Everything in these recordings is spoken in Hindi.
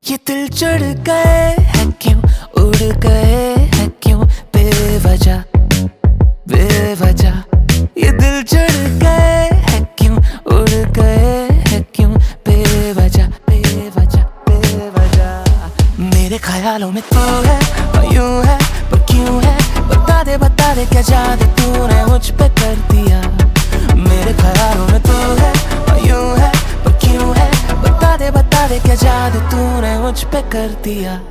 ये दिल चढ़ गए हैं क्यों, उड़ गए हैं क्यों बेवजह बेवजह। ये दिल चढ़ गए हैं क्यों, उड़ गए हैं क्यों बेवजह बेवजह बेवजह। मेरे ख्यालों में तू है और यूं है पर क्यों है, बता दे क्या जादू तूने मुझ पे कर दिया। मेरे ख्यालों में तू है और यूं है पर क्यों है, बता दे क्या जादू तूने मुझ पे कर दिया।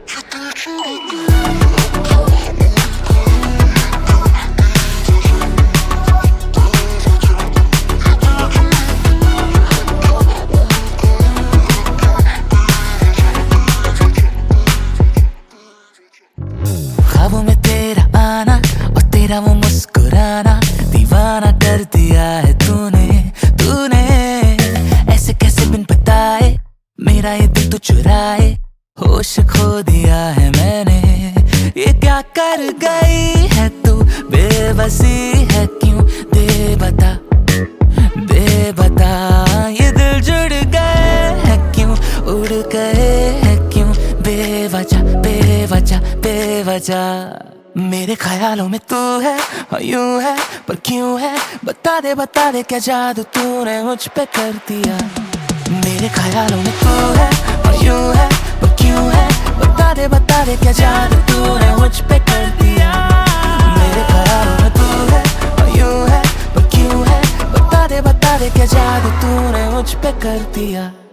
ख्वाबों में तेरा आना और तेरा वो मुस्कुराना, दीवाना कर दिया है तूने तूने। ऐसे कैसे बिन बताए मेरा ये दिल तो चुराए, होश खो दिया है मैंने। ये क्या कर गई है तू, बेबसी है क्यों दे बता दे बता। ये दिल जुड़ गए हैं क्यों, उड़ गए हैं क्यों बेवजह बेवजह बेवजह। मेरे ख्यालों में तू है और यूं है पर क्यों है, बता दे क्या जादू तूने मुझ पे कर दिया। मेरे ख्यालों में तू है और यूं है पर क्यों है, बता दे क्या जादू तूने मुझ पे कर दिया। मेरे ख्यालों में तू है और यूं है पर क्यों है, बता दे क्या जादू तूने मुझ पे कर दिया।